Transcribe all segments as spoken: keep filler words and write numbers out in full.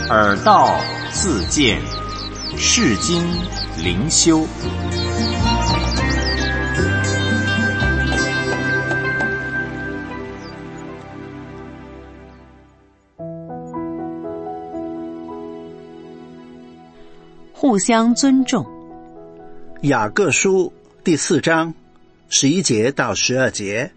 尔道自见，世经灵修。 互相尊重。 雅各书第四章十一节到十二节，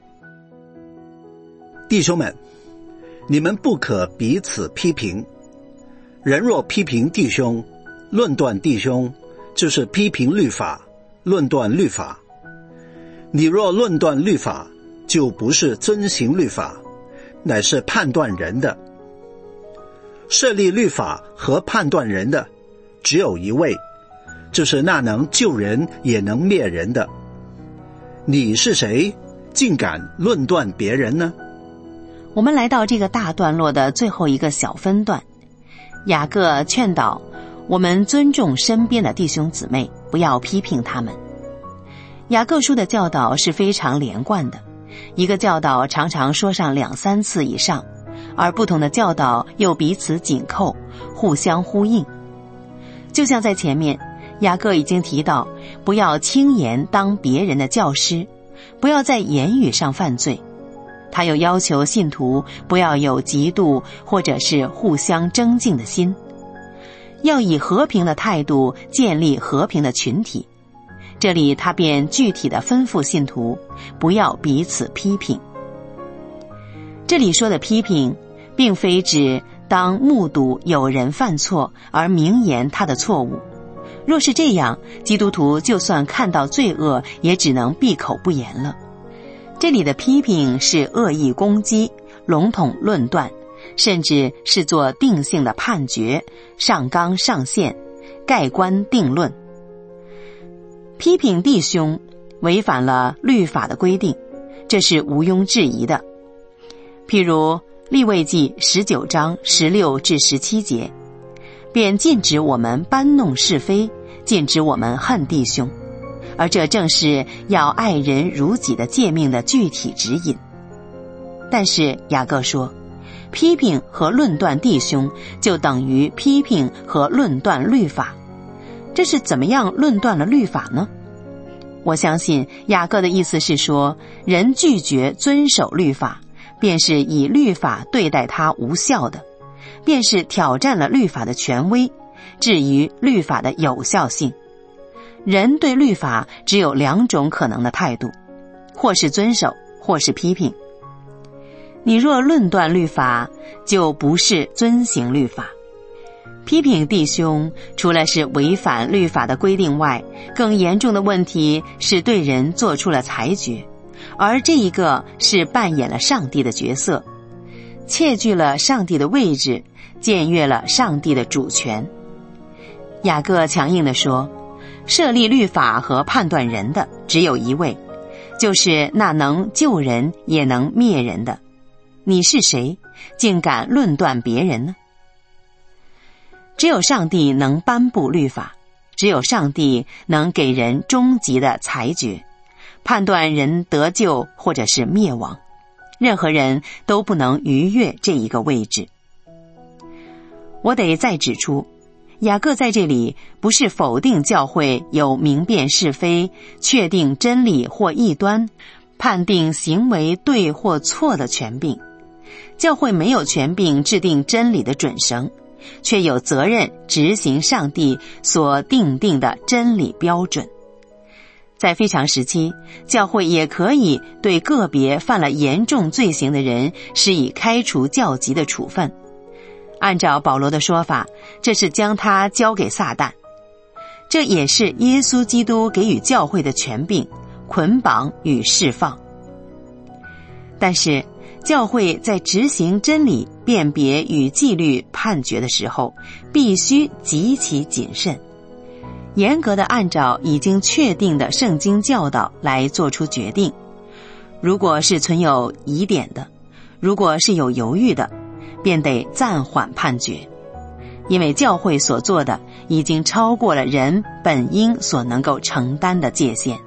弟兄们，你们不可彼此批评。人若批评弟兄，论断弟兄，就是批评律法，论断律法。你若论断律法，就不是遵行律法，乃是判断人的。设立律法和判断人的只有一位，就是那能救人也能灭人的。你是谁，竟敢论断别人呢？ 我们来到这个大段落的最后一个小分段，雅各劝导我们尊重身边的弟兄姊妹，不要批评他们。雅各书的教导是非常连贯的，一个教导常常说上两三次以上，而不同的教导又彼此紧扣，互相呼应。就像在前面，雅各已经提到，不要轻言当别人的教师，不要在言语上犯罪。他又要求信徒不要有嫉妒或者是互相争竞的心，要以和平的态度建立和平的群体。这里他便具体地吩咐信徒不要彼此批评。这里说的批评，并非指当目睹有人犯错而明言他的错误，若是这样，基督徒就算看到罪恶也只能闭口不言了。这里的批评是恶意攻击、笼统论断，甚至是做定性的判决，上纲上线，盖棺定论。批评弟兄违反了律法的规定，这是毋庸置疑的。譬如利未记十九章十六至十七节，便禁止我们搬弄是非，禁止我们恨弟兄，而这正是要爱人如己的诫命的具体指引。但是雅各说，批评和论断弟兄就等于批评和论断律法。这是怎么样论断了律法呢？我相信雅各的意思是说，人拒绝遵守律法，便是以律法对待他无效的，便是挑战了律法的权威，至于律法的有效性。人对律法只有两种可能的态度，或是遵守，或是批评。你若论断律法，就不是遵行律法。批评弟兄，除了是违反律法的规定外，更严重的问题是对人做出了裁决，而这一个是扮演了上帝的角色，窃据了上帝的位置，僭越了上帝的主权。雅各强硬地说，设立律法和判断人的只有一位，就是那能救人也能灭人的。你是谁，竟敢论断别人呢？只有上帝能颁布律法，只有上帝能给人终极的裁决，判断人得救或者是灭亡，任何人都不能逾越这一个位置。我得再指出，雅各在这里不是否定教会有明辨是非、确定真理或异端、判定行为对或错的权柄。教会没有权柄制定真理的准绳，却有责任执行上帝所定定的真理标准。在非常时期，教会也可以对个别犯了严重罪行的人施以开除教籍的处分。按照保罗的说法，这是将他交给撒旦。这也是耶稣基督给予教会的权柄，捆绑与释放。但是教会在执行真理辨别与纪律判决的时候，必须极其谨慎，严格的按照已经确定的圣经教导来做出决定。如果是存有疑点的，如果是有犹豫的，便得暂缓判决，因为教会所做的已经超过了人本应所能够承担的界限。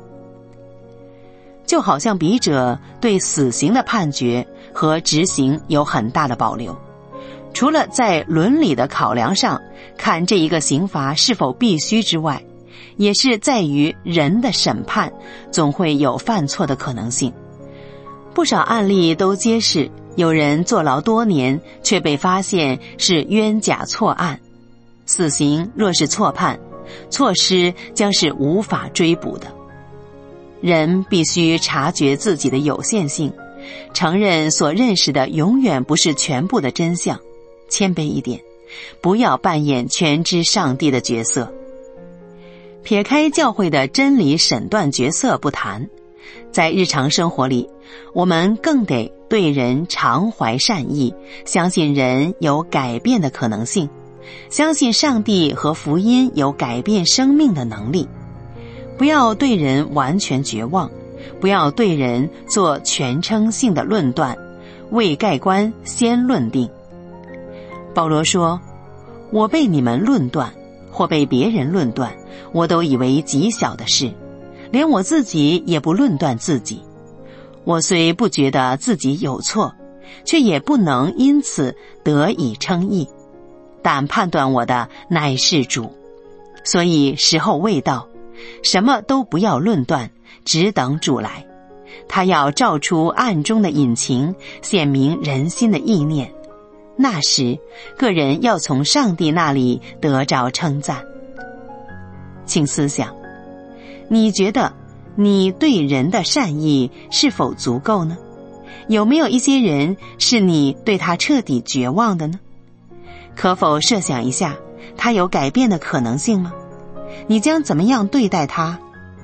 就好像笔者对死刑的判决和执行有很大的保留， 除了在伦理的考量上看这一个刑罚是否必须之外，也是在于人的审判总会有犯错的可能性。不少案例都揭示，有人坐牢多年却被发现是冤假错案，死刑若是错判，错失将是无法追补的。人必须察觉自己的有限性，承认所认识的永远不是全部的真相，谦卑一点，不要扮演全知上帝的角色。撇开教会的真理审断角色不谈，在日常生活里，我们更得对人常怀善意，相信人有改变的可能性，相信上帝和福音有改变生命的能力。不要对人完全绝望，不要对人做全称性的论断，未盖棺先论定。保罗说，我被你们论断，或被别人论断，我都以为极小的事，连我自己也不论断自己。我虽不觉得自己有错，却也不能因此得以称义，但判断我的乃是主。所以时候未到，什么都不要论断，只等主来。他要照出暗中的隐情，显明人心的意念。那时，个人要从上帝那里得着称赞。请思想，你觉得你对人的善意是否足够呢？有没有一些人是你对他彻底绝望的呢？可否设想一下，他有改变的可能性吗？你将怎么样对待他？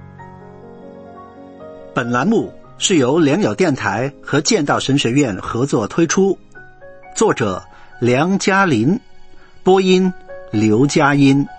本栏目是由良友电台和建道神学院合作推出，作者梁嘉林，播音刘佳音。